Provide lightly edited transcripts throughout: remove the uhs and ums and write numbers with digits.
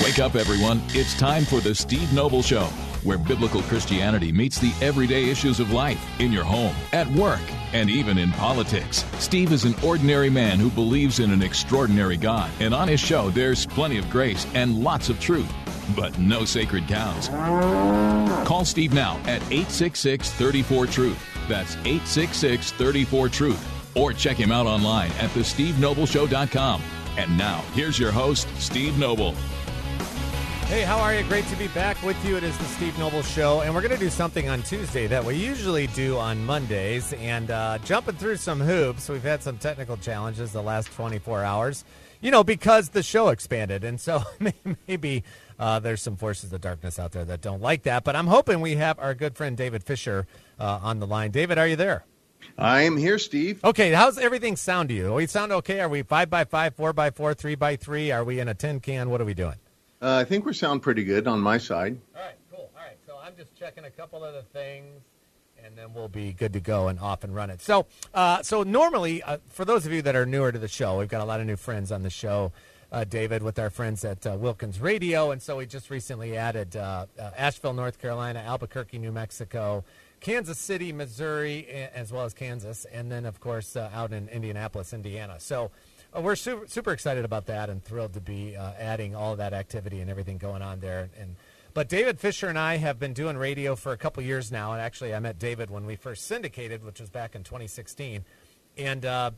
Wake up, everyone. It's time for the Steve Noble Show, where biblical Christianity meets the everyday issues of life in your home, at work, and even in politics. Steve is an ordinary man who believes in an extraordinary God, and on his show, there's plenty of grace and lots of truth, but no sacred cows. Call Steve now at 866-34-TRUTH. That's 866-34-TRUTH. Or check him out online at thestevenobleshow.com. And now, here's your host, Steve Noble. Hey, how are you? Great to be back with you. It is the Steve Noble Show, and we're going to do something on Tuesday that we usually do on Mondays, and jumping through some hoops. We've had some technical challenges the last 24 hours, because the show expanded, and so maybe there's some forces of darkness out there that don't like that, but I'm hoping we have our good friend David Fisher on the line. David, are you there? I am here, Steve. Okay, how's everything sound to you? We sound okay? Are we 5x5, 4x4, 3x3? Are we in a tin can? What are we doing? I think we sound pretty good on my side. All right, cool. All right, so I'm just checking a couple of the things, and then we'll be good to go and off and run it. So normally, for those of you that are newer to the show, we've got a lot of new friends on the show, David, with our friends at Wilkins Radio, and so we just recently added Asheville, North Carolina, Albuquerque, New Mexico, Kansas City, Missouri, as well as Kansas, and then, of course, out in Indianapolis, Indiana. So we're super excited about that and thrilled to be adding all of that activity and everything going on there. But David Fisher and I have been doing radio for a couple years now, and actually I met David when we first syndicated, which was back in 2016. And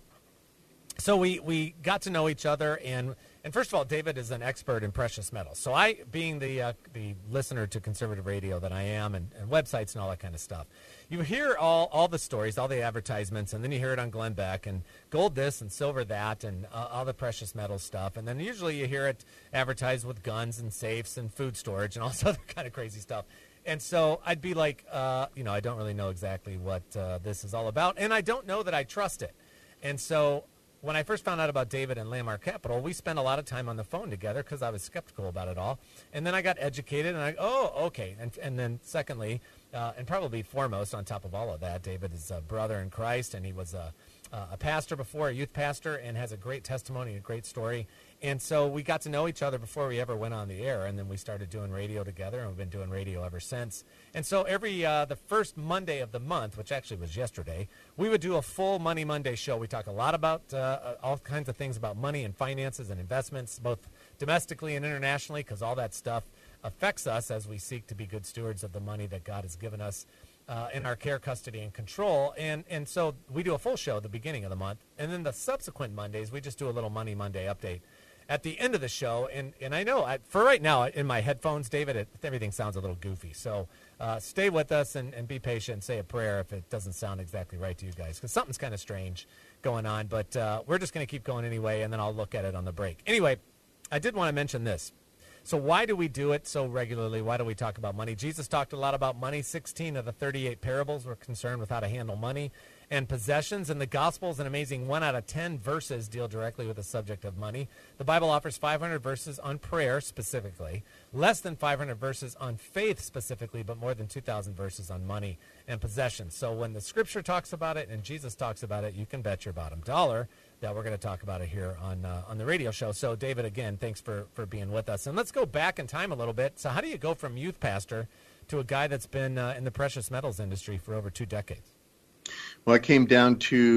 so we got to know each other, and first of all, David is an expert in precious metals. So I, being the listener to conservative radio that I am, and websites and all that kind of stuff, you hear all the stories, all the advertisements, and then you hear it on Glenn Beck, and gold this and silver that, and all the precious metal stuff. And then usually you hear it advertised with guns and safes and food storage and all this other kind of crazy stuff. And so I'd be like, I don't really know exactly what this is all about, and I don't know that I trust it. And so when I first found out about David and Landmark Capital, we spent a lot of time on the phone together because I was skeptical about it all. And then I got educated, and okay. And then secondly, and probably foremost on top of all of that, David is a brother in Christ, and he was a pastor before, a youth pastor, and has a great testimony, a great story. And so we got to know each other before we ever went on the air, and then we started doing radio together, and we've been doing radio ever since. And so every the first Monday of the month, which actually was yesterday, we would do a full Money Monday show. We talk a lot about all kinds of things about money and finances and investments, both domestically and internationally, because all that stuff affects us as we seek to be good stewards of the money that God has given us in our care, custody, and control. And so we do a full show at the beginning of the month, and then the subsequent Mondays, we just do a little Money Monday update at the end of the show. And I know, for right now, in my headphones, David, everything sounds a little goofy. So stay with us and be patient. Say a prayer if it doesn't sound exactly right to you guys, because something's kind of strange going on. But we're just going to keep going anyway, and then I'll look at it on the break. Anyway, I did want to mention this. So why do we do it so regularly? Why do we talk about money? Jesus talked a lot about money. 16 of the 38 parables were concerned with how to handle money and possessions. And the Gospels, an amazing 1 out of 10 verses deal directly with the subject of money. The Bible offers 500 verses on prayer specifically, less than 500 verses on faith specifically, but more than 2,000 verses on money and possessions. So when the Scripture talks about it and Jesus talks about it, you can bet your bottom dollar that we're going to talk about it here on the radio show. So, David, again, thanks for being with us. And let's go back in time a little bit. So how do you go from youth pastor to a guy that's been in the precious metals industry for over 2 decades? Well, I came down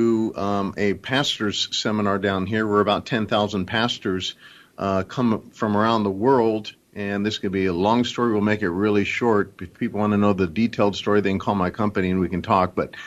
to a pastor's seminar down here where about 10,000 pastors come from around the world. And this could be a long story. We'll make it really short. If people want to know the detailed story, they can call my company and we can talk. But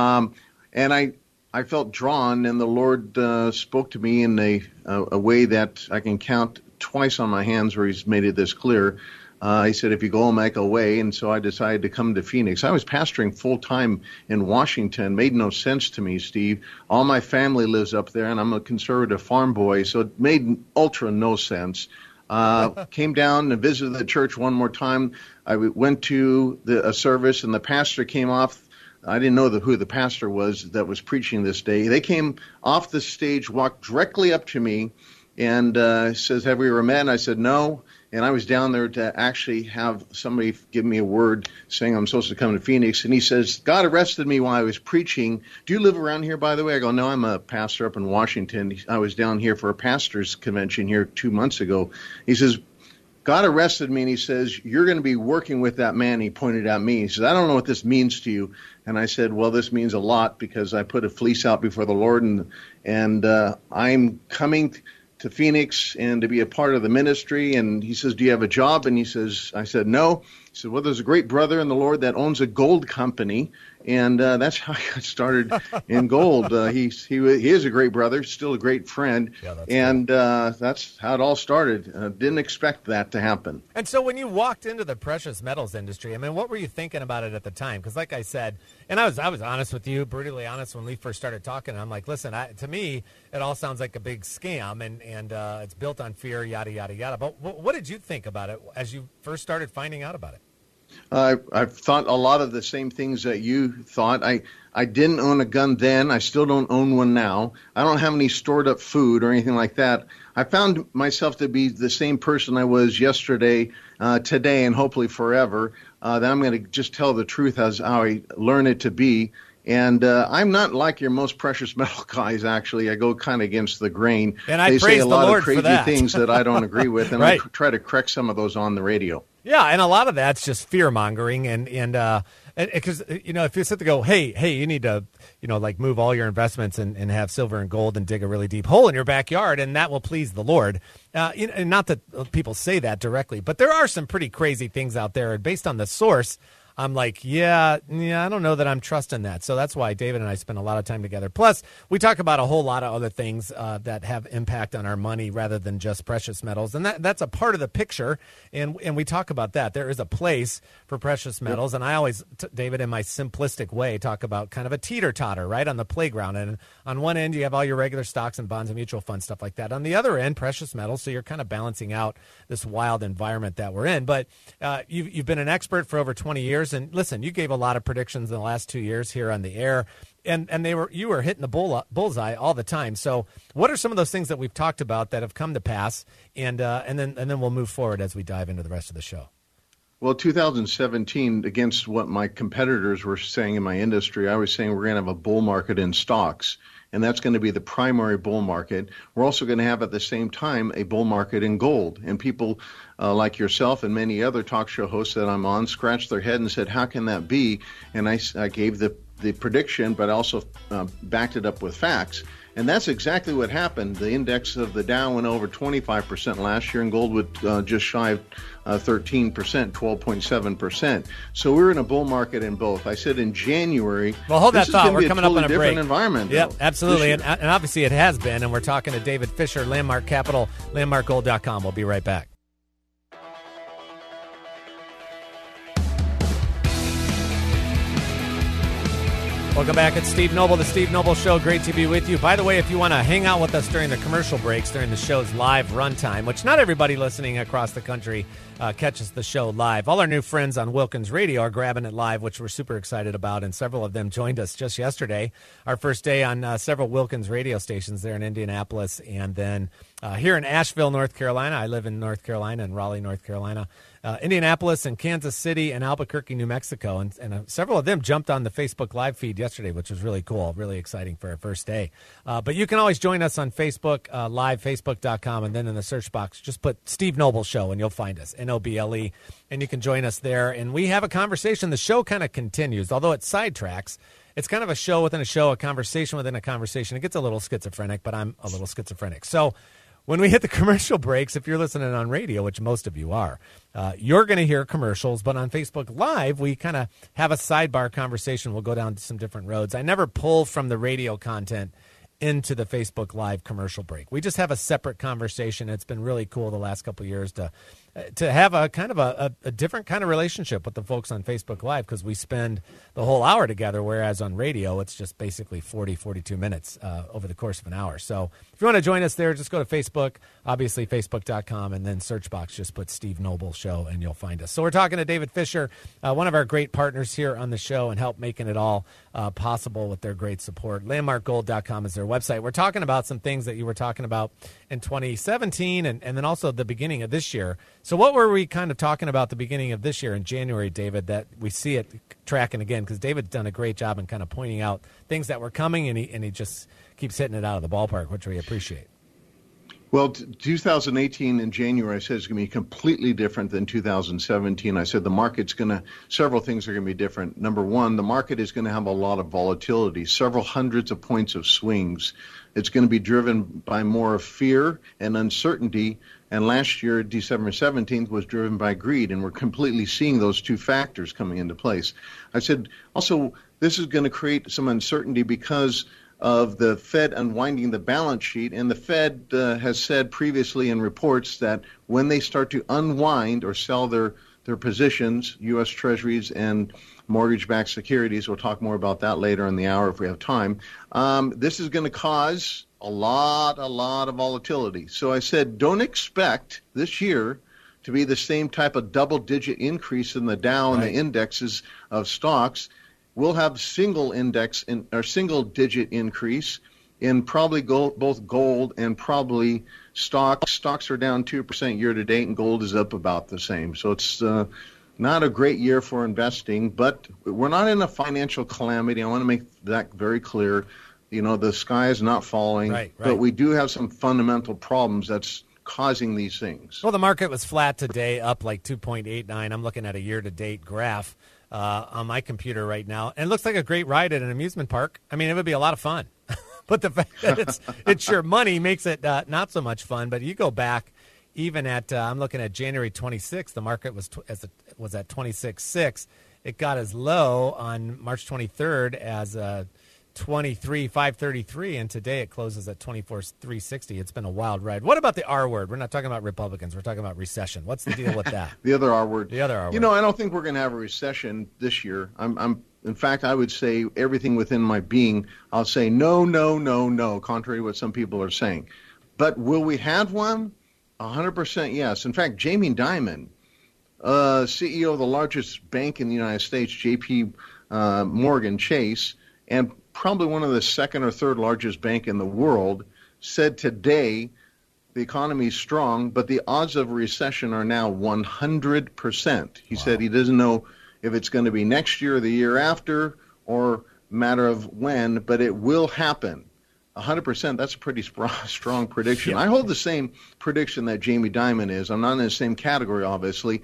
I felt drawn, and the Lord spoke to me in a way that I can count twice on my hands where He's made it this clear. He said, if you go, I'll make a way. And so I decided to come to Phoenix. I was pastoring full-time in Washington. Made no sense to me, Steve. All my family lives up there, and I'm a conservative farm boy, so it made ultra no sense. Came down and visited the church one more time. I went to a service, and the pastor came off. I didn't know who the pastor was that was preaching this day. They came off the stage, walked directly up to me, and says, have we ever met? And I said, no. And I was down there to actually have somebody give me a word saying I'm supposed to come to Phoenix. And he says, God arrested me while I was preaching. Do you live around here, by the way? I go, no, I'm a pastor up in Washington. I was down here for a pastor's convention here 2 months ago. He says, God arrested me, and he says, you're going to be working with that man. He pointed at me. He says, I don't know what this means to you. And I said, well, this means a lot because I put a fleece out before the Lord, and I'm coming to Phoenix and to be a part of the ministry. And he says, do you have a job? And I said, no. He said, well, there's a great brother in the Lord that owns a gold company. And that's how I got started in gold. He is a great brother, still a great friend. Yeah, that's how it all started. Didn't expect that to happen. And so when you walked into the precious metals industry, I mean, what were you thinking about it at the time? Because like I said, and I was honest with you, brutally honest when we first started talking. I'm like, listen, to me, it all sounds like a big scam, and it's built on fear, yada, yada, yada. But what did you think about it as you first started finding out about it? I've thought a lot of the same things that you thought. I didn't own a gun then. I still don't own one now. I don't have any stored up food or anything like that. I found myself to be the same person I was yesterday, today, and hopefully forever. That I'm going to just tell the truth as how I learn it to be. And I'm not like your most precious metal guys, actually. I go kind of against the grain. And I they praise say a the lot Lord of crazy for that. things that I don't agree with, and right. I try to correct some of those on the radio. Yeah, and a lot of that's just fear mongering, and because if you sit there and go, hey, you need to like move all your investments and have silver and gold and dig a really deep hole in your backyard, and that will please the Lord. And not that people say that directly, but there are some pretty crazy things out there, and based on the source, I'm like, yeah, I don't know that I'm trusting that. So that's why David and I spend a lot of time together. Plus, we talk about a whole lot of other things that have impact on our money rather than just precious metals. And that's a part of the picture, and we talk about that. There is a place for precious metals, and I always, David, in my simplistic way, talk about kind of a teeter-totter, right, on the playground. And on one end, you have all your regular stocks and bonds and mutual funds, stuff like that. On the other end, precious metals, so you're kind of balancing out this wild environment that we're in. But you've been an expert for over 20 years. And listen, you gave a lot of predictions in the last 2 years here on the air, and you were hitting the bullseye all the time. So, what are some of those things that we've talked about that have come to pass, and then we'll move forward as we dive into the rest of the show. Well, 2017, against what my competitors were saying in my industry, I was saying we're going to have a bull market in stocks, and that's going to be the primary bull market. We're also going to have at the same time a bull market in gold, and people like yourself and many other talk show hosts that I'm on scratched their head and said, how can that be? And I gave the prediction, but also backed it up with facts. And that's exactly what happened. The index of the Dow went over 25% last year, and gold would just shy of 13%, 12.7%. So we're in a bull market in both. I said in January. Well, hold that thought. We're coming up on a different break. Environment. Yep, absolutely, and obviously it has been. And we're talking to David Fisher, Landmark Capital, landmarkgold.com. We'll be right back. Welcome back. It's Steve Noble, The Steve Noble Show. Great to be with you. By the way, if you want to hang out with us during the commercial breaks, during the show's live runtime, which not everybody listening across the country catches the show live. All our new friends on Wilkins Radio are grabbing it live, which we're super excited about, and several of them joined us just yesterday. Our first day on several Wilkins radio stations there in Indianapolis, and then here in Asheville, North Carolina. I live in North Carolina, in Raleigh, North Carolina. Indianapolis and Kansas City and Albuquerque, New Mexico. And several of them jumped on the Facebook Live feed yesterday, which was really cool, really exciting for our first day. But you can always join us on Facebook, live, facebook.com, and then in the search box, just put Steve Noble Show, and you'll find us, Noble, and you can join us there. And we have a conversation. The show kind of continues, although it sidetracks. It's kind of a show within a show, a conversation within a conversation. It gets a little schizophrenic, but I'm a little schizophrenic. So when we hit the commercial breaks, if you're listening on radio, which most of you are, you're going to hear commercials. But on Facebook Live, we kind of have a sidebar conversation. We'll go down to some different roads. I never pull from the radio content into the Facebook Live commercial break. We just have a separate conversation. It's been really cool the last couple of years to have a kind of a different kind of relationship with the folks on Facebook Live, because we spend the whole hour together, whereas on radio, it's just basically 42 minutes over the course of an hour. So if you want to join us there, just go to Facebook, obviously facebook.com, and then search box, just put Steve Noble Show, and you'll find us. So we're talking to David Fisher, one of our great partners here on the show, and help making it all possible with their great support. Landmarkgold.com is their website. We're talking about some things that you were talking about in 2017 and then also the beginning of this year. So what were we kind of talking about the beginning of this year in January, David, that we see it tracking again? Because David's done a great job in kind of pointing out things that were coming, and he just keeps hitting it out of the ballpark, which we appreciate. Well, 2018 in January, I said it's going to be completely different than 2017. I said several things are going to be different. Number one, the market is going to have a lot of volatility, several hundreds of points of swings. It's going to be driven by more of fear and uncertainty. And last year, December 17th, was driven by greed. And we're completely seeing those two factors coming into place. I said, also, this is going to create some uncertainty because of the Fed unwinding the balance sheet. And the Fed has said previously in reports that when they start to unwind or sell their positions, U.S. Treasuries and mortgage-backed securities, we'll talk more about that later in the hour if we have time, this is going to cause a lot of volatility. So I said, don't expect this year to be the same type of double-digit increase in the Dow and the indexes of stocks. We'll have single-digit increase in probably both gold and probably stocks. Stocks are down 2% year-to-date, and gold is up about the same. So it's not a great year for investing, but we're not in a financial calamity. I want to make that very clear. You know, the sky is not falling, but we do have some fundamental problems that's causing these things. Well, the market was flat today, up like 2.89. I'm looking at a year-to-date graph on my computer right now, and it looks like a great ride at an amusement park. I mean, it would be a lot of fun. But the fact that it's your money makes it not so much fun. But you go back, even at I'm looking at January 26th, the market was at 26.6. It got as low on March 23rd as 23,533, and today it closes at 24,360. It's been a wild ride. What about the R word? We're not talking about Republicans. We're talking about recession. What's the deal with that? The other R word. The other R word. You know, I don't think we're going to have a recession this year. In fact, I would say everything within my being, I'll say no, contrary to what some people are saying. But will we have one? 100% yes. In fact, Jamie Dimon, CEO of the largest bank in the United States, J.P. Morgan Chase, and probably one of the second or third largest bank in the world, said today the economy is strong, but the odds of recession are now 100%. He said he doesn't know if it's going to be next year or the year after or matter of when, but it will happen. 100%, that's a pretty strong prediction. Yeah. I hold the same prediction that Jamie Dimon is. I'm not in the same category, obviously,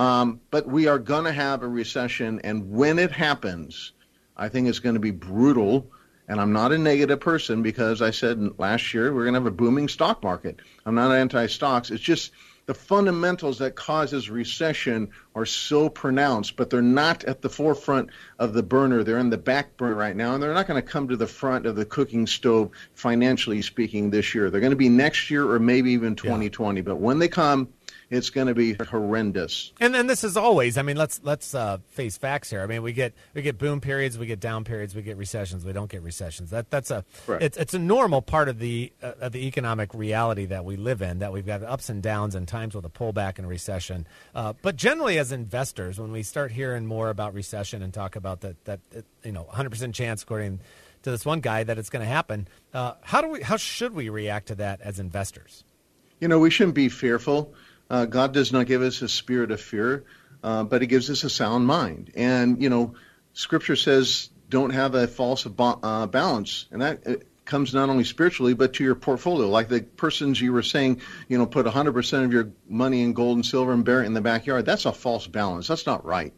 but we are going to have a recession, and when it happens, I think it's going to be brutal, and I'm not a negative person because I said last year we're going to have a booming stock market. I'm not anti-stocks. It's just the fundamentals that causes recession are so pronounced, but they're not at the forefront of the burner. They're in the back burner right now, and they're not going to come to the front of the cooking stove, financially speaking, this year. They're going to be next year or maybe even 2020, but when they come, it's going to be horrendous. And then this is always, I mean, let's face facts here. I mean, we get boom periods, we get down periods, we get recessions, we don't get recessions. That's it's a normal part of the economic reality that we live in, that we've got ups and downs and times with a pullback and recession. But generally as investors, when we start hearing more about recession and talk about that 100% chance according to this one guy that it's going to happen, how should we react to that as investors? You know, we shouldn't be fearful. God does not give us a spirit of fear, but he gives us a sound mind. And, you know, Scripture says don't have a false balance. And that comes not only spiritually, but to your portfolio. Like the persons you were saying, you know, put 100% of your money in gold and silver and bury it in the backyard. That's a false balance. That's not right.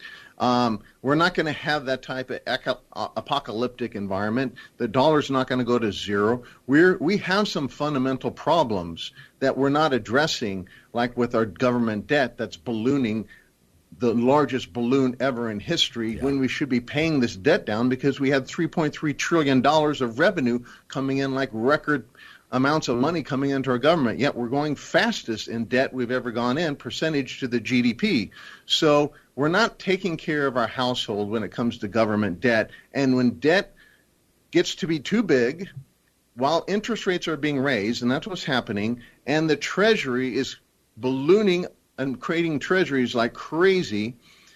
We're not going to have that type of apocalyptic environment. The dollar's not going to go to zero. We have some fundamental problems that we're not addressing, like with our government debt that's ballooning, the largest balloon ever in history, when we should be paying this debt down because we had $3.3 trillion of revenue coming in, like record amounts of money coming into our government, yet we're going fastest in debt we've ever gone in, percentage to the GDP. So we're not taking care of our household when it comes to government debt. And when debt gets to be too big, while interest rates are being raised, and that's what's happening, and the Treasury is ballooning and creating treasuries like crazy,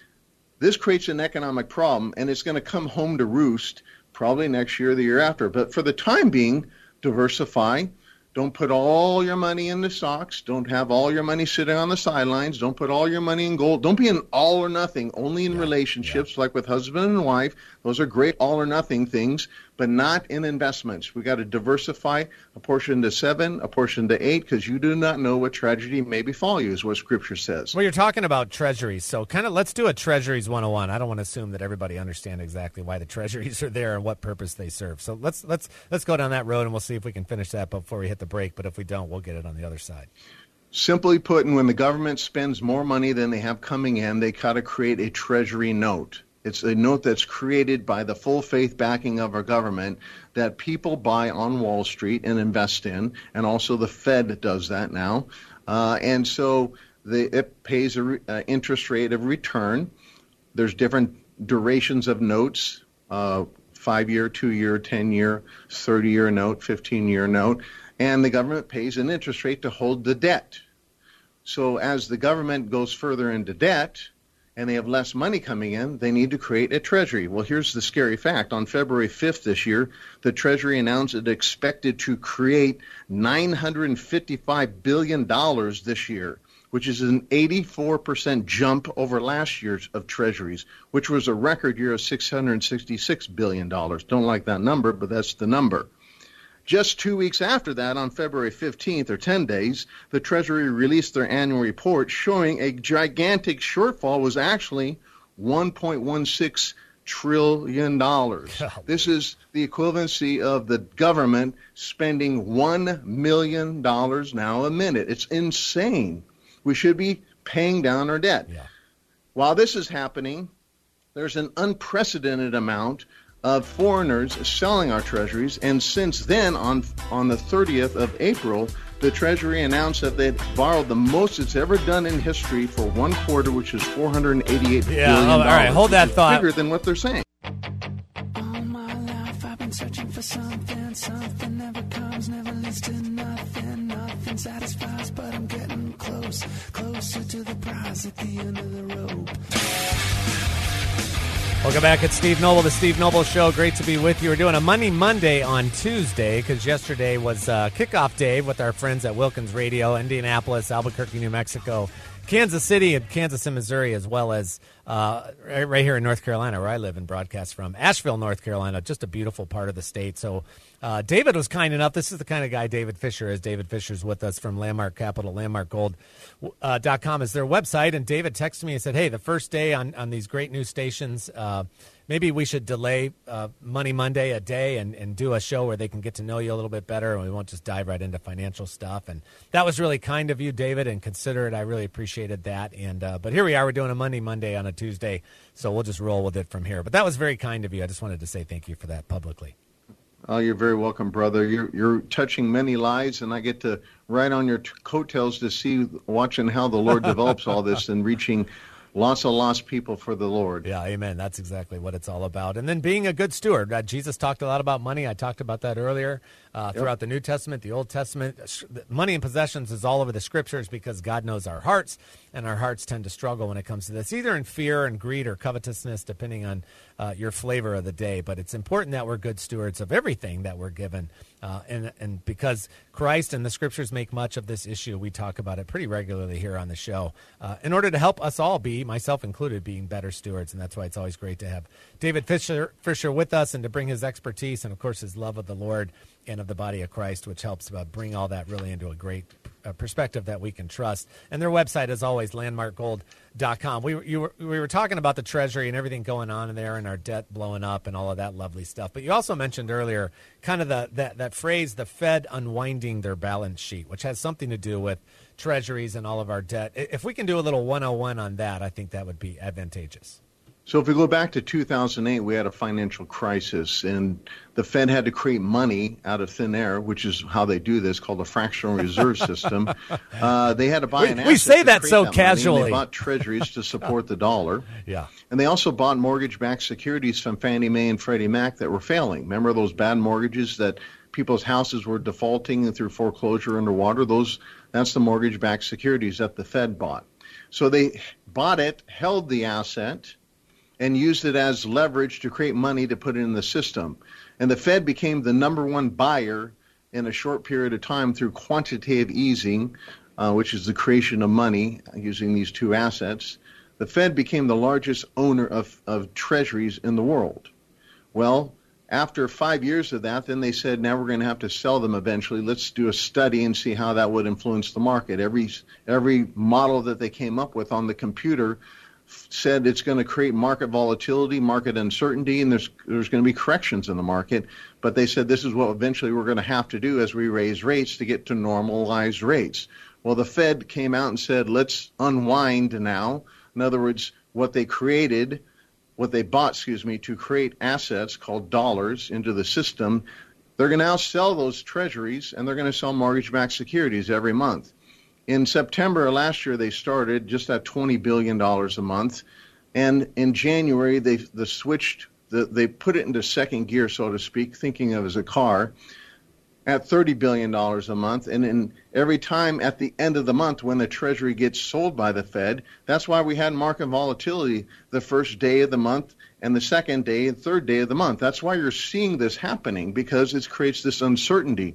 this creates an economic problem, and it's going to come home to roost probably next year or the year after. But for the time being, diversify. Don't put all your money in the stocks. Don't have all your money sitting on the sidelines. Don't put all your money in gold. Don't be in all or nothing, only in relationships like with husband and wife. Those are great all or nothing things. but not in investments. We got to diversify, a portion to 7, a portion to 8, because you do not know what tragedy may befall you, is what Scripture says. Well, you're talking about treasuries, so kind of let's do a Treasuries 101. I don't want to assume that everybody understands exactly why the treasuries are there and what purpose they serve. So let's go down that road, and we'll see if we can finish that before we hit the break. But if we don't, we'll get it on the other side. Simply put, when the government spends more money than they have coming in, they got to create a treasury note. It's a note that's created by the full faith backing of our government that people buy on Wall Street and invest in, and also the Fed does that now. And so it pays an interest rate of return. There's different durations of notes, 5-year, 2-year, 10-year, 30-year note, 15-year note, and the government pays an interest rate to hold the debt. So as the government goes further into debt, and they have less money coming in, they need to create a treasury. Well, here's the scary fact. On February 5th this year, the Treasury announced it expected to create $955 billion this year, which is an 84% jump over last year's of treasuries, which was a record year of $666 billion. Don't like that number, but that's the number. Just 2 weeks after that, on February 15th, or 10 days, the Treasury released their annual report showing a gigantic shortfall was actually $1.16 trillion. This is the equivalency of the government spending $1 million now a minute. It's insane. We should be paying down our debt. Yeah. While this is happening, there's an unprecedented amount of foreigners selling our treasuries, and since then, on the 30th of April, the Treasury announced that they'd borrowed the most it's ever done in history for one quarter, which is $488 billion. All right, hold that thought. Bigger than what they're saying. All my life I've been searching for something never comes, never leads to nothing satisfies, but I'm getting closer to the prize at the end of the rope. Welcome back. It's Steve Noble, the Steve Noble Show. Great to be with you. We're doing a Money Monday on Tuesday because yesterday was kickoff day with our friends at Wilkins Radio, Indianapolis, Albuquerque, New Mexico, Kansas City, and Kansas and Missouri, as well as right here in North Carolina, where I live and broadcast from. Asheville, North Carolina, just a beautiful part of the state. So David was kind enough. This is the kind of guy David Fisher is. David Fisher's with us from Landmark Capital. LandmarkGold.com is their website. And David texted me and said, hey, the first day on these great news stations, maybe we should delay Money Monday a day and do a show where they can get to know you a little bit better, and we won't just dive right into financial stuff. And that was really kind of you, David, and considerate. I really appreciated that. And but here we are. We're doing a Money Monday on a Tuesday, so we'll just roll with it from here. But that was very kind of you. I just wanted to say thank you for that publicly. Oh, you're very welcome, brother. You're touching many lives, and I get to ride on your coattails to see, watching how the Lord develops all this and reaching lots of lost people for the Lord. Yeah, amen. That's exactly what it's all about. And then being a good steward. Jesus talked a lot about money. I talked about that earlier. Throughout the New Testament, the Old Testament, money and possessions is all over the Scriptures because God knows our hearts, and our hearts tend to struggle when it comes to this, either in fear and greed or covetousness, depending on your flavor of the day. But it's important that we're good stewards of everything that we're given. And because Christ and the Scriptures make much of this issue, we talk about it pretty regularly here on the show in order to help us all be, myself included, being better stewards. And that's why it's always great to have David Fisher with us and to bring his expertise and, of course, his love of the Lord and of the body of Christ, which helps bring all that really into a great perspective that we can trust. And their website is always landmarkgold.com. We were talking about the Treasury and everything going on in there and our debt blowing up and all of that lovely stuff. But you also mentioned earlier kind of that phrase, the Fed unwinding their balance sheet, which has something to do with treasuries and all of our debt. If we can do a little 101 on that, I think that would be advantageous. So if we go back to 2008, we had a financial crisis, and the Fed had to create money out of thin air, which is how they do this, called a fractional reserve system. They had to buy an asset. We say that so that casually. They bought treasuries to support the dollar. Yeah. And they also bought mortgage-backed securities from Fannie Mae and Freddie Mac that were failing. Remember those bad mortgages that people's houses were defaulting through foreclosure underwater? That's the mortgage-backed securities that the Fed bought. So they bought it, held the asset, and used it as leverage to create money to put it in the system. And the Fed became the number one buyer in a short period of time through quantitative easing, which is the creation of money using these two assets. The Fed became the largest owner of treasuries in the world. Well, after 5 years of that, then they said, now we're going to have to sell them eventually. Let's do a study and see how that would influence the market. Every model that they came up with on the computer said it's going to create market volatility, market uncertainty, and there's going to be corrections in the market. But they said this is what eventually we're going to have to do as we raise rates to get to normalized rates. Well, the Fed came out and said, let's unwind now. In other words, what they bought, to create assets called dollars into the system, they're going to now sell those treasuries, and they're going to sell mortgage-backed securities every month. In September of last year, they started just at $20 billion a month. And in January, they put it into second gear, so to speak, thinking of as a car, at $30 billion a month. And in every time at the end of the month when the Treasury gets sold by the Fed, that's why we had market volatility the first day of the month and the second day and third day of the month. That's why you're seeing this happening, because it creates this uncertainty.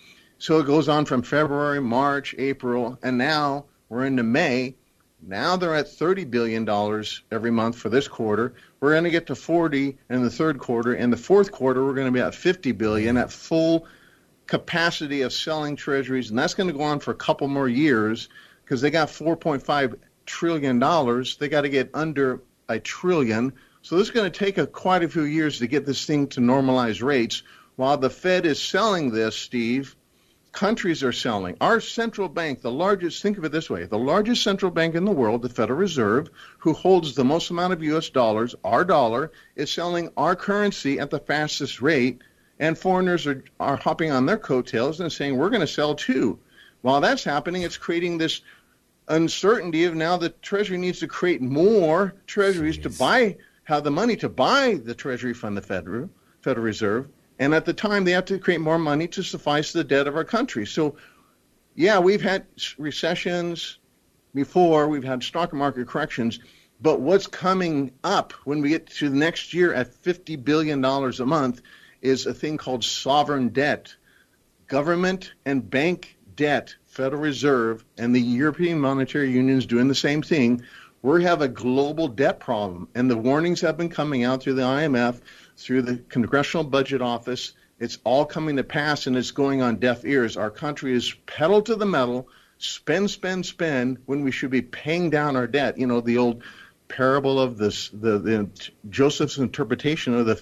So it goes on from February, March, April, and now we're into May. Now they're at $30 billion every month for this quarter. We're going to get to 40 in the third quarter. In the fourth quarter, we're going to be at $50 billion at full capacity of selling treasuries, and that's going to go on for a couple more years because they got $4.5 trillion. They got to get under $1 trillion. So this is going to take quite a few years to get this thing to normalize rates. While the Fed is selling this, Steve, countries are selling. Our central bank, the largest, think of it this way, the largest central bank in the world, the Federal Reserve, who holds the most amount of U.S. dollars, our dollar, is selling our currency at the fastest rate, and foreigners are hopping on their coattails and saying, we're going to sell too. While that's happening, it's creating this uncertainty of now the Treasury needs to create more treasuries to have the money to buy the Treasury from the Federal Reserve. And at the time, they have to create more money to suffice the debt of our country. So, yeah, we've had recessions before. We've had stock market corrections. But what's coming up when we get to the next year at $50 billion a month is a thing called sovereign debt. Government and bank debt, Federal Reserve, and the European Monetary Union is doing the same thing. We have a global debt problem. And the warnings have been coming out through the IMF, through the Congressional Budget Office. It's all coming to pass, and it's going on deaf ears. Our country is pedal to the metal, spend, when we should be paying down our debt. You know, the old parable of the Joseph's interpretation of the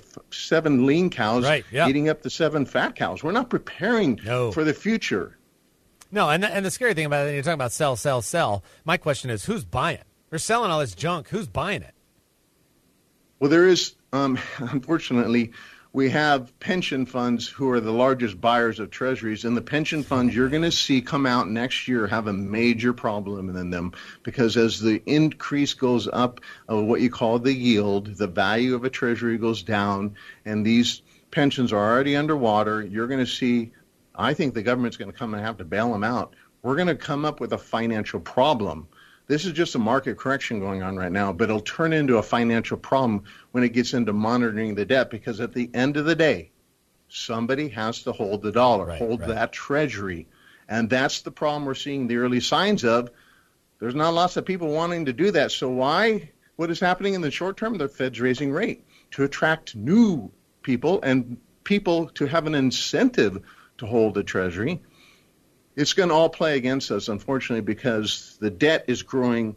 7 lean cows eating up the 7 fat cows. We're not preparing for the future. No, and the scary thing about it, you're talking about sell. My question is, who's buying? They're selling all this junk. Who's buying it? Well, there is, unfortunately, we have pension funds who are the largest buyers of treasuries, and the pension funds you're going to see come out next year have a major problem in them, because as the increase goes up of what you call the yield, the value of a treasury goes down, and these pensions are already underwater. You're going to see, I think the government's going to come and have to bail them out. We're going to come up with a financial problem. This is just a market correction going on right now, but it'll turn into a financial problem when it gets into monitoring the debt, because at the end of the day, somebody has to hold the dollar, that treasury. And that's the problem we're seeing the early signs of. There's not lots of people wanting to do that. So why? What is happening in the short term? The Fed's raising rate to attract new people and people to have an incentive to hold the treasury. It's going to all play against us, unfortunately, because the debt is growing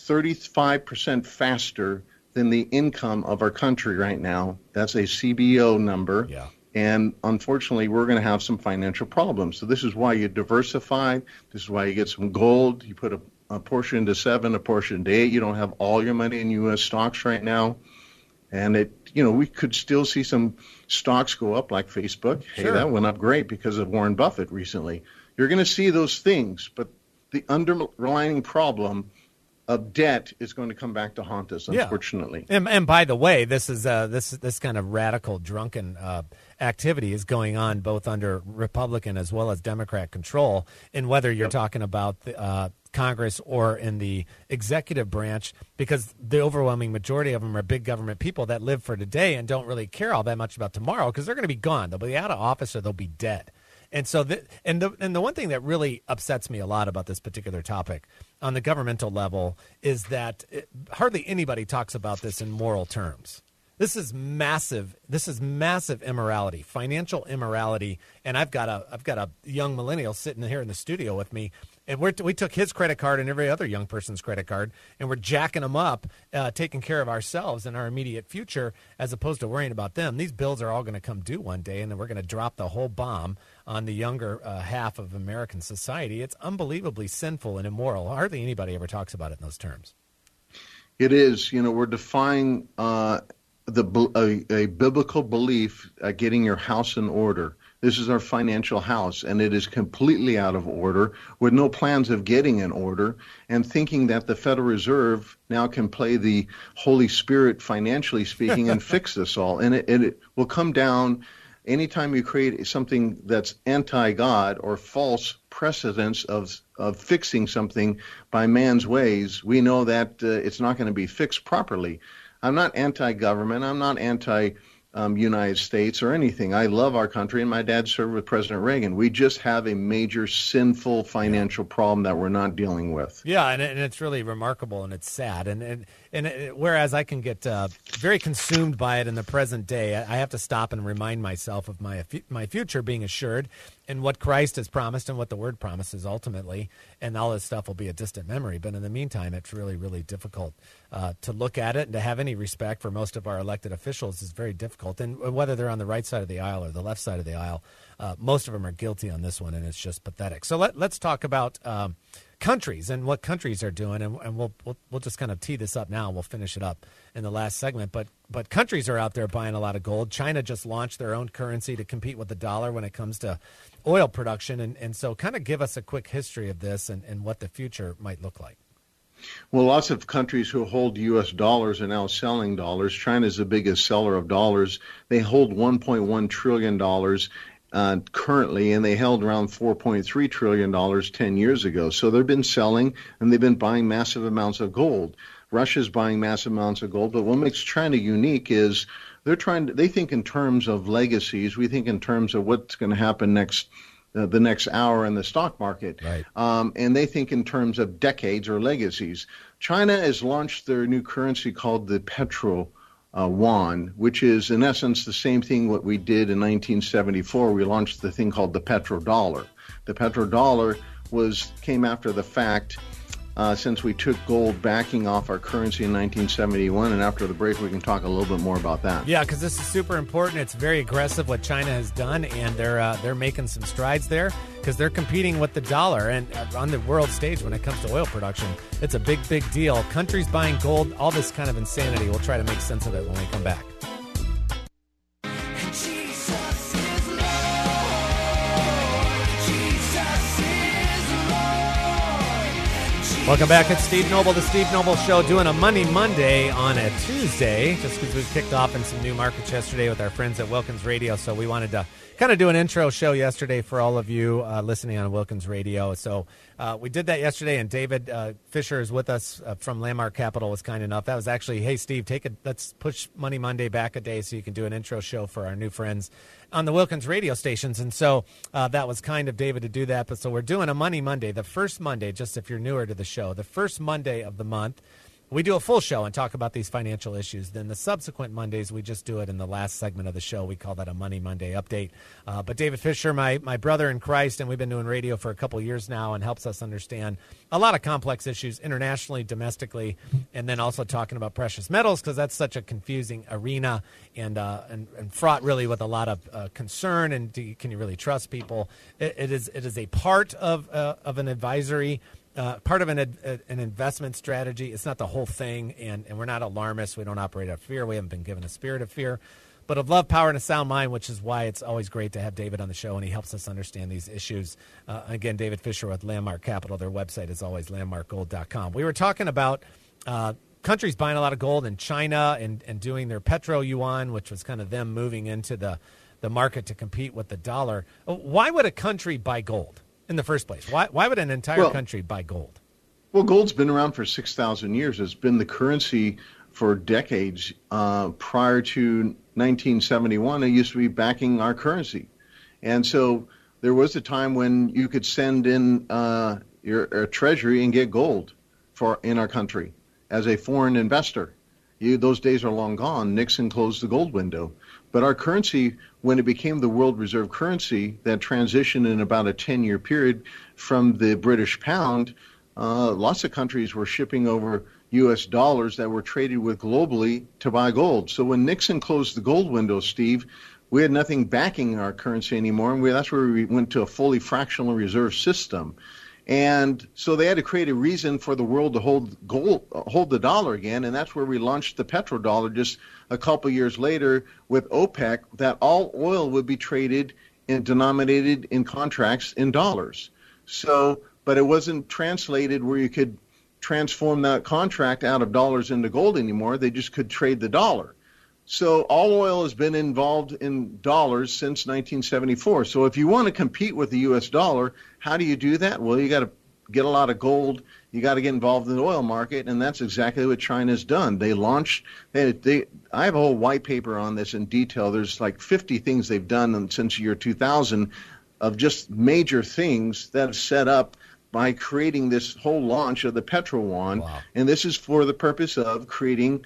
35% faster than the income of our country right now. That's a CBO number. Yeah. And unfortunately, we're going to have some financial problems. So this is why you diversify. This is why you get some gold. You put a portion into 7, a portion into 8. You don't have all your money in U.S. stocks right now. And we could still see some stocks go up like Facebook. Sure. Hey, that went up great because of Warren Buffett recently. You're going to see those things, but the underlying problem of debt is going to come back to haunt us, unfortunately. Yeah. And by the way, this is this kind of radical, drunken activity is going on both under Republican as well as Democrat control, and whether you're talking about Congress or in the executive branch, because the overwhelming majority of them are big government people that live for today and don't really care all that much about tomorrow, because they're going to be gone. They'll be out of office or they'll be dead. And so, the one thing that really upsets me a lot about this particular topic on the governmental level is that hardly anybody talks about this in moral terms. This is massive. This is massive immorality, financial immorality. And I've got a young millennial sitting here in the studio with me, and we took his credit card and every other young person's credit card, and we're jacking them up, taking care of ourselves and our immediate future, as opposed to worrying about them. These bills are all going to come due one day, and then we're going to drop the whole bomb on the younger half of American society. It's unbelievably sinful and immoral. Hardly anybody ever talks about it in those terms. It is. We're defying a biblical belief, getting your house in order. This is our financial house, and it is completely out of order, with no plans of getting in order, and thinking that the Federal Reserve now can play the Holy Spirit, financially speaking, and fix this all. And it will come down anytime you create something that's anti-God or false precedents of fixing something by man's ways. We know that it's not going to be fixed properly. I'm not anti-government. I'm not anti-United States or anything. I love our country, and my dad served with President Reagan. We just have a major sinful financial problem that we're not dealing with. Yeah, and it's really remarkable, and it's sad. And whereas I can get very consumed by it in the present day, I have to stop and remind myself of my future being assured and what Christ has promised and what the Word promises ultimately, and all this stuff will be a distant memory. But in the meantime, it's really, really difficult to look at it, and to have any respect for most of our elected officials is very difficult. And whether they're on the right side of the aisle or the left side of the aisle, most of them are guilty on this one, and it's just pathetic. So let's talk about countries and what countries are doing, and we'll just kind of tee this up now, and we'll finish it up in the last segment. But countries are out there buying a lot of gold. China just launched their own currency to compete with the dollar when it comes to oil production, and so kind of give us a quick history of this and what the future might look like. Well, lots of countries who hold U.S. dollars are now selling dollars. China is the biggest seller of dollars. They hold $1.1 trillion currently, and they held around $4.3 trillion 10 years ago. So they've been selling, and they've been buying massive amounts of gold. Russia's buying massive amounts of gold, but what makes China unique is they think in terms of legacies. We think in terms of what's going to happen the next hour in the stock market. Right. And they think in terms of decades or legacies. China has launched their new currency called the Petro Yuan, which is in essence the same thing what we did in 1974. We launched the thing called the petrodollar. The petrodollar came after the fact, since we took gold backing off our currency in 1971, and after the break we can talk a little bit more about that. Yeah, because this is super important. It's very aggressive what China has done, and they're making some strides there because they're competing with the dollar and on the world stage when it comes to oil production. It's a big, big deal. Countries buying gold, all this kind of insanity. We'll try to make sense of it when we come back. Welcome back. It's Steve Noble, The Steve Noble Show, doing a Money Monday on a Tuesday, just because we kicked off in some new markets yesterday with our friends at Wilkins Radio. So we wanted to kind of do an intro show yesterday for all of you listening on Wilkins Radio. So we did that yesterday, and David Fisher is with us from Landmark Capital, was kind enough. That was actually, hey, Steve, let's push Money Monday back a day so you can do an intro show for our new friends on the Wilkins radio stations. And so that was kind of David to do that. But so we're doing a Money Monday, the first Monday, just if you're newer to the show, the first Monday of the month. We do a full show and talk about these financial issues. Then the subsequent Mondays, we just do it in the last segment of the show. We call that a Money Monday update. But David Fisher, my brother in Christ, and we've been doing radio for a couple years now, and helps us understand a lot of complex issues internationally, domestically, and then also talking about precious metals, because that's such a confusing arena and fraught really with a lot of concern. And can you really trust people? It is a part of an advisory. Part of an investment strategy. It's not the whole thing, and we're not alarmists. We don't operate out of fear. We haven't been given a spirit of fear, but of love, power, and a sound mind, which is why it's always great to have David on the show, and he helps us understand these issues. Again, David Fisher with Landmark Capital. Their website is always landmarkgold.com. We were talking about countries buying a lot of gold in China and doing their Petro Yuan, which was kind of them moving into the market to compete with the dollar. Why would a country buy gold in the first place? Why would an entire country buy gold? Well, gold's been around for 6,000 years. It's been the currency for decades. Prior to 1971, it used to be backing our currency. And so there was a time when you could send in your treasury and get gold in our country as a foreign investor. those days are long gone. Nixon closed the gold window. But our currency, when it became the world reserve currency, that transitioned in about a 10-year period from the British pound, lots of countries were shipping over U.S. dollars that were traded with globally to buy gold. So when Nixon closed the gold window, Steve, we had nothing backing our currency anymore, and that's where we went to a fully fractional reserve system. And so they had to create a reason for the world to hold the dollar again, and that's where we launched the petrodollar just a couple years later with OPEC, that all oil would be traded and denominated in contracts in dollars. So, but it wasn't translated where you could transform that contract out of dollars into gold anymore. They just could trade the dollar. So all oil has been involved in dollars since 1974. So if you want to compete with the U.S. dollar, how do you do that? Well, you got to get a lot of gold. You got to get involved in the oil market, and that's exactly what China's done. They launched. I have a whole white paper on this in detail. There's like 50 things they've done since the year 2000 of just major things that have set up by creating this whole launch of the Petro-Yuan. Wow. And this is for the purpose of creating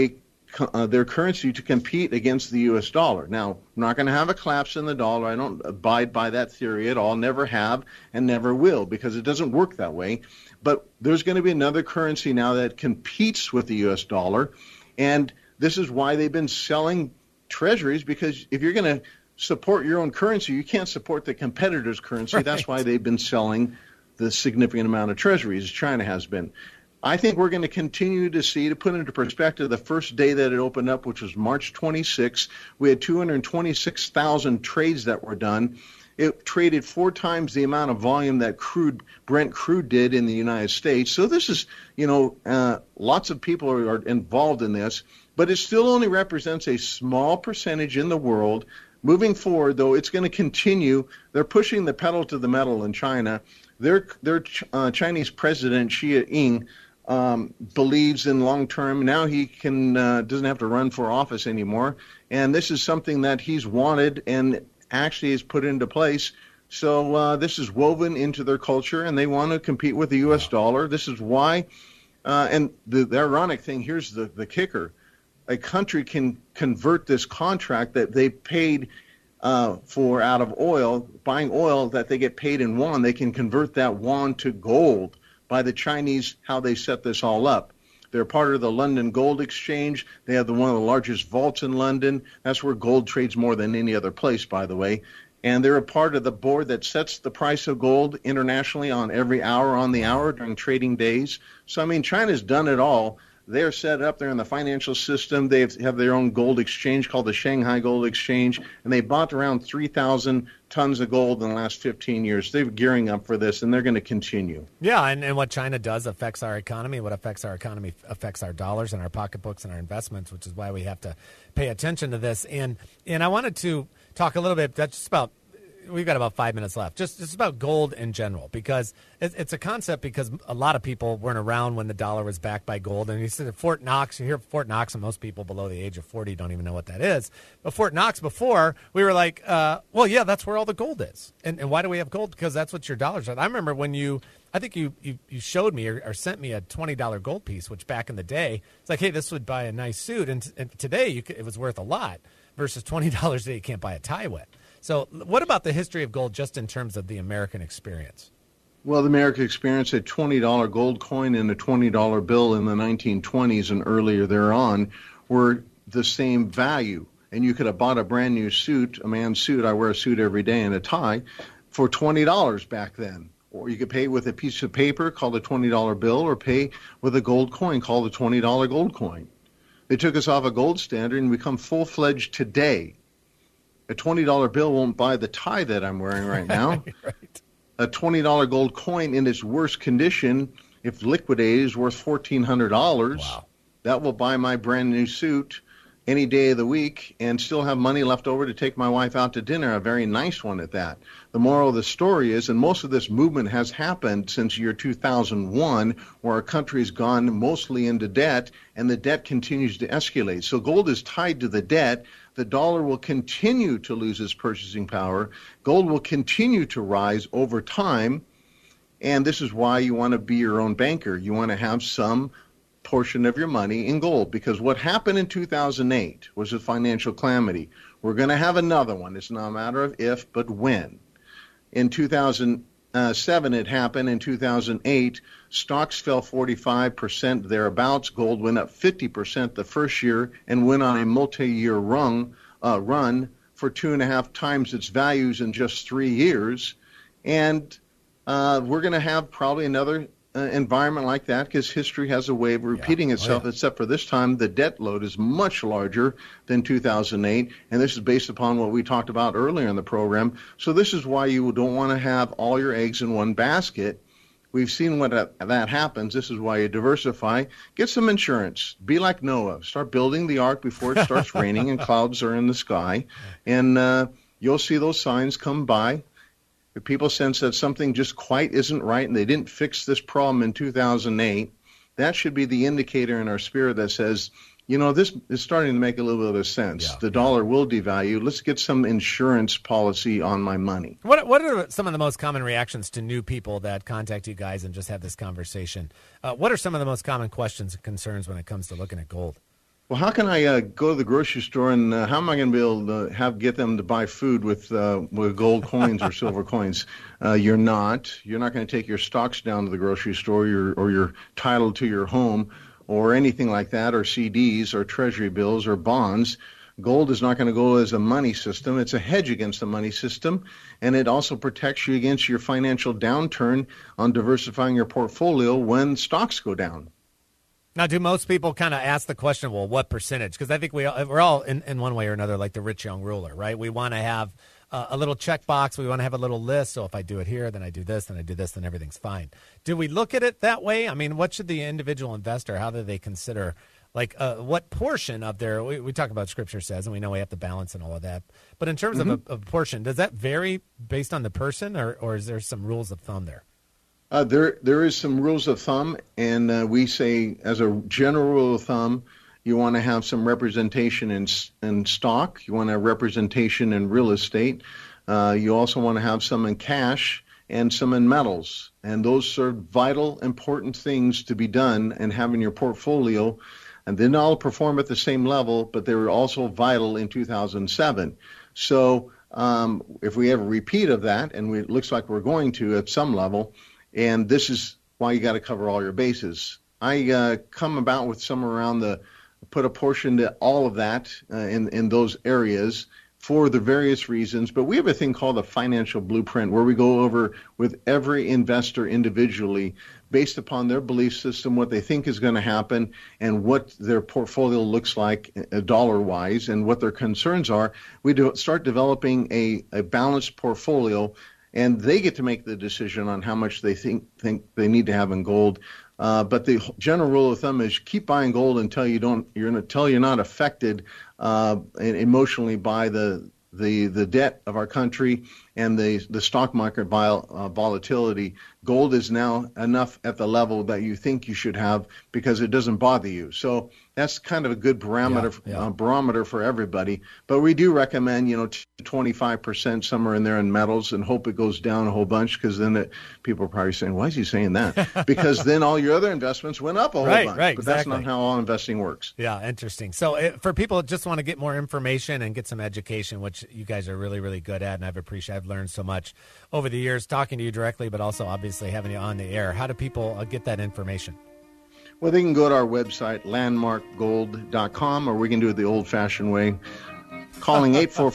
their currency to compete against the U.S. dollar. Now, I'm not going to have a collapse in the dollar. I don't abide by that theory at all, never have and never will, because it doesn't work that way. But there's going to be another currency now that competes with the U.S. dollar, and this is why they've been selling treasuries, because if you're going to support your own currency, you can't support the competitor's currency. Right. That's why they've been selling the significant amount of treasuries, China has been. I think we're going to continue to see, to put into perspective, the first day that it opened up, which was March 26, we had 226,000 trades that were done. It traded 4 times the amount of volume that Brent crude did in the United States. So this is, lots of people are involved in this, but it still only represents a small percentage in the world. Moving forward, though, it's going to continue. They're pushing the pedal to the metal in China. Their Chinese president, Xi Jinping, believes in long-term. Now he doesn't have to run for office anymore, and this is something that he's wanted and actually is put into place. So this is woven into their culture, and they want to compete with the U.S. dollar. This is why, and the ironic thing, here's the kicker. A country can convert this contract that they paid for out of oil, buying oil that they get paid in yuan, they can convert that yuan to gold by the Chinese, how they set this all up. They're part of the London Gold Exchange. They have one of the largest vaults in London. That's where gold trades more than any other place, by the way. And they're a part of the board that sets the price of gold internationally on every hour on the hour during trading days. So, I mean, China's done it all. They're set up there in the financial system. They have their own gold exchange called the Shanghai Gold Exchange, and they bought around 3,000 tons of gold in the last 15 years. They're gearing up for this, and they're going to continue. Yeah, and what China does affects our economy. What affects our economy affects our dollars and our pocketbooks and our investments, which is why we have to pay attention to this. And I wanted to talk a little bit just about, we've got about 5 minutes left, just about gold in general, because it's a concept, because a lot of people weren't around when the dollar was backed by gold. And you said Fort Knox, you hear Fort Knox, and most people below the age of 40 don't even know what that is. But Fort Knox before, we were like, well, yeah, that's where all the gold is. And why do we have gold? Because that's what your dollars are. I remember when I think you showed me or sent me a $20 gold piece, which back in the day, it's like, hey, this would buy a nice suit. And today it was worth a lot versus $20 today you can't buy a tie with. So what about the history of gold just in terms of the American experience? Well, the American experience, a $20 gold coin and a $20 bill in the 1920s and earlier thereon were the same value. And you could have bought a brand new suit, a man's suit, I wear a suit every day and a tie, for $20 back then. Or you could pay with a piece of paper called a $20 bill, or pay with a gold coin called a $20 gold coin. They took us off a gold standard and become full-fledged today. A $20 bill won't buy the tie that I'm wearing right now. Right. A $20 gold coin in its worst condition, if liquidated, is worth $1,400. Wow. That will buy my brand new suit any day of the week and still have money left over to take my wife out to dinner, a very nice one at that. The moral of the story is, and most of this movement has happened since year 2001, where our country's gone mostly into debt, and the debt continues to escalate. So gold is tied to the debt. The dollar will continue to lose its purchasing power. Gold will continue to rise over time, and this is why you want to be your own banker. You want to have some portion of your money in gold, because what happened in 2008 was a financial calamity. We're going to have another one. It's not a matter of if, but when. In 2007, it happened. In 2008, stocks fell 45% thereabouts. Gold went up 50% the first year and went on a multi-year run for 2.5 times its values in just 3 years. And we're going to have probably another environment like that, because history has a way of repeating itself, except for this time the debt load is much larger than 2008, and this is based upon what we talked about earlier in the program. So this is why you don't want to have all your eggs in one basket. We've seen when that happens. This is why you diversify. Get some insurance. Be like Noah. Start building the ark before it starts raining and clouds are in the sky, and you'll see those signs come by. If people sense that something just quite isn't right and they didn't fix this problem in 2008, that should be the indicator in our spirit that says, this is starting to make a little bit of sense. Yeah. The dollar will devalue. Let's get some insurance policy on my money. What are some of the most common reactions to new people that contact you guys and just have this conversation? What are some of the most common questions and concerns when it comes to looking at gold? Well, how can I go to the grocery store and how am I going to be able to get them to buy food with gold coins or silver coins? You're not going to take your stocks down to the grocery store or your title to your home or anything like that, or CDs or treasury bills or bonds. Gold is not going to go as a money system. It's a hedge against the money system, and it also protects you against your financial downturn on diversifying your portfolio when stocks go down. Now, do most people kind of ask the question, well, what percentage? Because I think we're all, in one way or another, like the rich young ruler, right? We want to have a little checkbox. We want to have a little list. So if I do it here, then I do this, then I do this, then everything's fine. Do we look at it that way? I mean, what should the individual investor, how do they consider, what portion of their, we talk about Scripture says, and we know we have to balance and all of that. But in terms of a portion, does that vary based on the person, or is there some rules of thumb there? There is some rules of thumb, and we say, as a general rule of thumb, you want to have some representation in stock. You want to have representation in real estate. You also want to have some in cash and some in metals. And those are vital, important things to be done and have in your portfolio. And they all perform at the same level, but they were also vital in 2007. So if we have a repeat of that, and it looks like we're going to at some level, and this is why you got to cover all your bases. I come about with somewhere around put a portion to all of that in those areas for the various reasons. But we have a thing called a financial blueprint where we go over with every investor individually based upon their belief system, what they think is going to happen, and what their portfolio looks like dollar-wise and what their concerns are. We start developing a balanced portfolio, and they get to make the decision on how much they think they need to have in gold. But the general rule of thumb is keep buying gold until you're not affected emotionally by the debt of our country and the stock market volatility. Gold is now enough at the level that you think you should have because it doesn't bother you. So that's kind of a good barometer for everybody. But we do recommend 25% somewhere in there in metals, and hope it goes down a whole bunch, because then people are probably saying, why is he saying that? Because then all your other investments went up a whole bunch. Right, but exactly. That's not how all investing works. Yeah, interesting. So for people that just want to get more information and get some education, which you guys are really, really good at, and I've learned so much over the years talking to you directly, but also obviously having you on the air. How do people get that information? Well, they can go to our website, landmarkgold.com, or we can do it the old-fashioned way, calling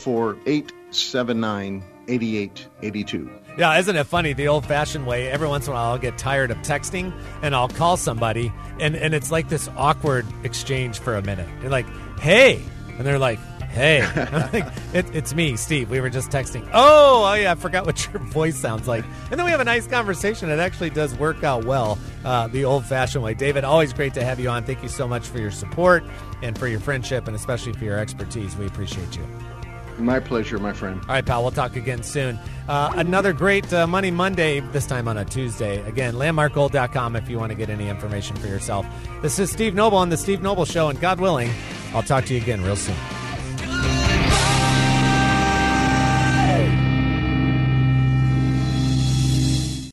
844-879-8882. Yeah, isn't it funny, the old-fashioned way? Every once in a while I'll get tired of texting, and I'll call somebody, and it's like this awkward exchange for a minute. You're like, hey, and they're like, hey. I'm like, it's me, Steve. We were just texting. Oh, yeah, I forgot what your voice sounds like. And then we have a nice conversation. It actually does work out well, the old-fashioned way. David, always great to have you on. Thank you so much for your support and for your friendship, and especially for your expertise. We appreciate you. My pleasure, my friend. All right, pal, we'll talk again soon. Another great Money Monday, this time on a Tuesday. Again, landmarkgold.com if you want to get any information for yourself. This is Steve Noble on The Steve Noble Show, and God willing, I'll talk to you again real soon.